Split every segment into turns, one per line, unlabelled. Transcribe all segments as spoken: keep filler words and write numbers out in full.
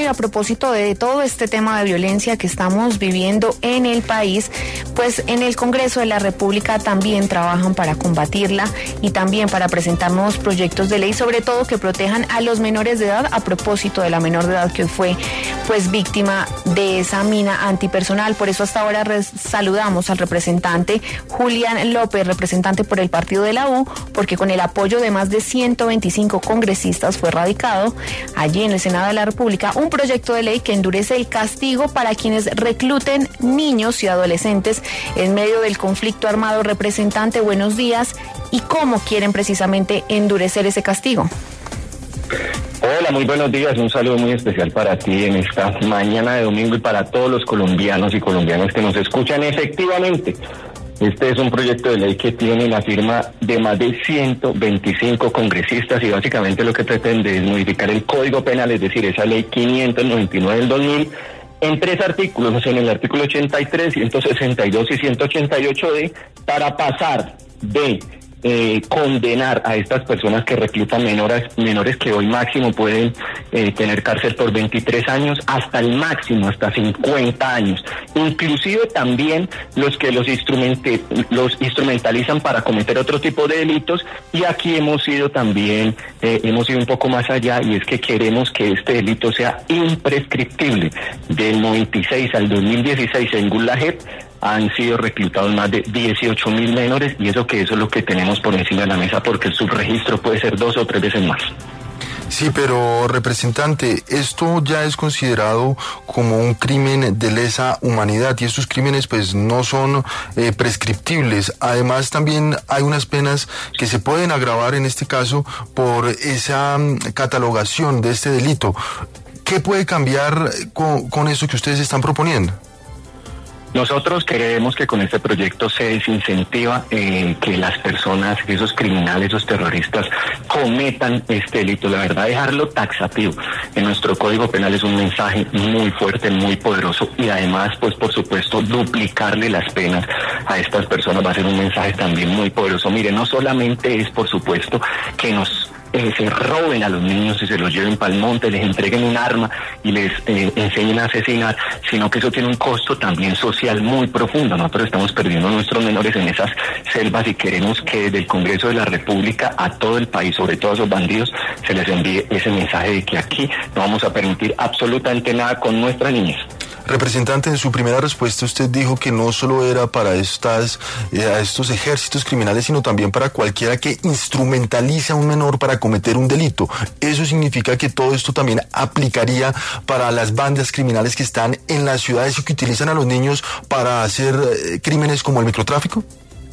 a propósito de todo este tema de violencia que estamos viviendo en el país, pues en el Congreso de la República también trabajan para combatirla y también para presentar nuevos proyectos de ley, sobre todo que protejan a los menores de edad, a propósito de la menor de edad que hoy fue pues víctima de esa mina antipersonal. Por eso hasta ahora res- saludamos al representante Julián López, representante por el partido de la U, porque con el apoyo de más de ciento veinticinco congresistas fue radicado allí en el Senado de la República un proyecto de ley que endurece el castigo para quienes recluten niños y adolescentes en medio del conflicto armado. Representante, buenos días. ¿Y cómo quieren precisamente endurecer ese castigo?
Hola, muy buenos días. Un saludo muy especial para ti en esta mañana de domingo y para todos los colombianos y colombianas que nos escuchan. Efectivamente, este es un proyecto de ley que tiene la firma de más de ciento veinticinco congresistas y básicamente lo que pretende es modificar el Código Penal, es decir, esa ley quinientos noventa y nueve del dos mil, en tres artículos, o sea, en el artículo ochenta y tres, ciento sesenta y dos y ciento ochenta y ocho de, para pasar de Eh, condenar a estas personas que reclutan menores, menores que hoy máximo pueden eh, tener cárcel por veintitrés años, hasta el máximo, hasta cincuenta años. Inclusive también los que los, instrumente, los instrumentalizan para cometer otro tipo de delitos, y aquí hemos ido también, eh, hemos ido un poco más allá, y es que queremos que este delito sea imprescriptible. Del noventa y seis al dos mil dieciséis, según la J E P, han sido reclutados más de dieciocho mil menores, y eso que eso es lo que tenemos por encima de la mesa, porque el subregistro puede ser dos o tres veces más.
Sí, pero representante, esto ya es considerado como un crimen de lesa humanidad y estos crímenes pues no son eh, prescriptibles. Además también hay unas penas que se pueden agravar en este caso por esa um, catalogación de este delito. ¿Qué puede cambiar con, con eso que ustedes están proponiendo?
Nosotros creemos que con este proyecto se desincentiva eh, que las personas, esos criminales, esos terroristas cometan este delito. La verdad, dejarlo taxativo en nuestro Código Penal es un mensaje muy fuerte, muy poderoso, y además, pues por supuesto, duplicarle las penas a estas personas va a ser un mensaje también muy poderoso. Mire, no solamente es, por supuesto, que nos Eh, se roben a los niños y se los lleven para el monte, les entreguen un arma y les eh, enseñen a asesinar, sino que eso tiene un costo también social muy profundo. Nosotros estamos perdiendo a nuestros menores en esas selvas y queremos que desde el Congreso de la República a todo el país, sobre todo a esos bandidos, se les envíe ese mensaje de que aquí no vamos a permitir absolutamente nada con nuestras niñas.
Representante, en su primera respuesta usted dijo que no solo era para estas, eh, a estos ejércitos criminales, sino también para cualquiera que instrumentalice a un menor para cometer un delito. ¿Eso significa que todo esto también aplicaría para las bandas criminales que están en las ciudades y que utilizan a los niños para hacer eh, crímenes como el microtráfico?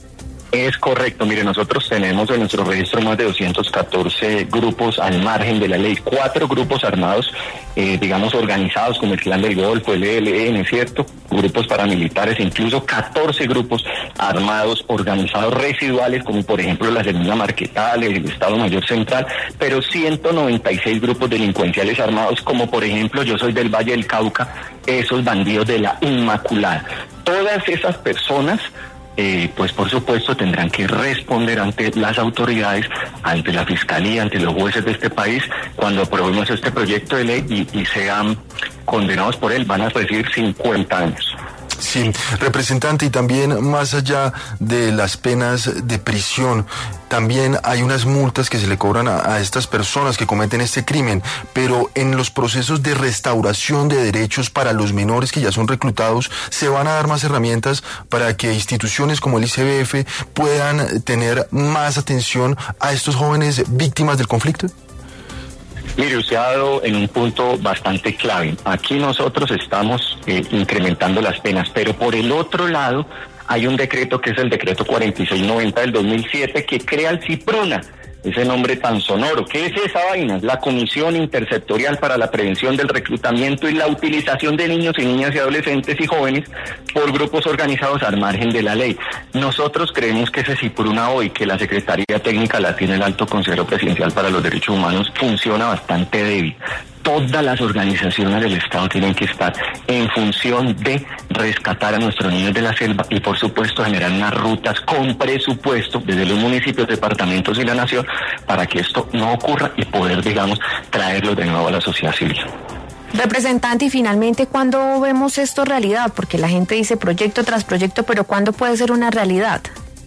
Es correcto. Mire, nosotros tenemos en nuestro registro más de doscientos catorce grupos al margen de la ley, cuatro grupos armados, eh, digamos, organizados como el Clan del Golfo, el E L N, ¿cierto? Grupos paramilitares, incluso catorce grupos armados organizados residuales, como por ejemplo la Segunda Marquetal, el Estado Mayor Central, pero ciento noventa y seis grupos delincuenciales armados, como por ejemplo, yo soy del Valle del Cauca, esos bandidos de la Inmaculada. Todas esas personas Eh, pues por supuesto tendrán que responder ante las autoridades, ante la Fiscalía, ante los jueces de este país, cuando aprobemos este proyecto de ley y, y sean condenados por él, van a recibir cincuenta años.
Sí, representante, y también más allá de las penas de prisión, también hay unas multas que se le cobran a, a estas personas que cometen este crimen, pero en los procesos de restauración de derechos para los menores que ya son reclutados, ¿se van a dar más herramientas para que instituciones como el I C B F puedan tener más atención a estos jóvenes víctimas del conflicto?
Mire, usted ha dado en un punto bastante clave. Aquí nosotros estamos eh, incrementando las penas, pero por el otro lado hay un decreto que es el decreto cuarenta y seis noventa del dos mil siete que crea el CIPRONA, ese nombre tan sonoro. ¿Qué es esa vaina? La Comisión Intersectorial para la Prevención del Reclutamiento y la Utilización de Niños y Niñas y Adolescentes y Jóvenes por grupos organizados al margen de la ley. Nosotros creemos que ese CIPRONA hoy, que la Secretaría Técnica la tiene el Alto Consejero Presidencial para los Derechos Humanos, funciona bastante débil. Todas las organizaciones del Estado tienen que estar en función de rescatar a nuestros niños de la selva y, por supuesto, generar unas rutas con presupuesto desde los municipios, departamentos y la nación para que esto no ocurra y poder, digamos, traerlos de nuevo a la sociedad civil.
Representante, y finalmente, ¿cuándo vemos esto realidad? Porque la gente dice proyecto tras proyecto, pero ¿cuándo puede ser una realidad?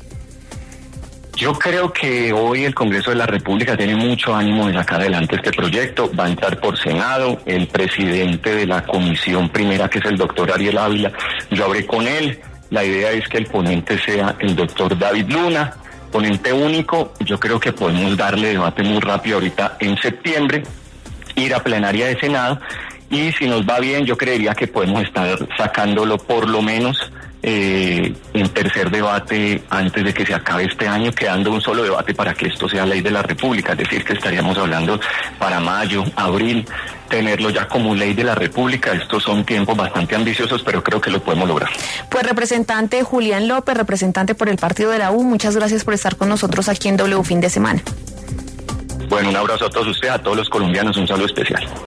Yo creo que hoy el Congreso de la República tiene mucho ánimo de sacar adelante este proyecto. Va a entrar por Senado. El presidente de la comisión primera, que es el doctor Ariel Ávila, yo hablé con él. La idea es que el ponente sea el doctor David Luna, ponente único. Yo creo que podemos darle debate muy rápido ahorita en septiembre, ir a plenaria de Senado, y si nos va bien, yo creería que podemos estar sacándolo por lo menos eh, en tercer debate antes de que se acabe este año, quedando un solo debate para que esto sea ley de la República, es decir, que estaríamos hablando para mayo, abril, tenerlo ya como ley de la República. Estos son tiempos bastante ambiciosos, pero creo que lo podemos lograr.
Pues representante Julián López, representante por el partido de la U, muchas gracias por estar con nosotros aquí en W Fin de Semana.
Bueno, un abrazo a todos ustedes, a todos los colombianos, un saludo especial.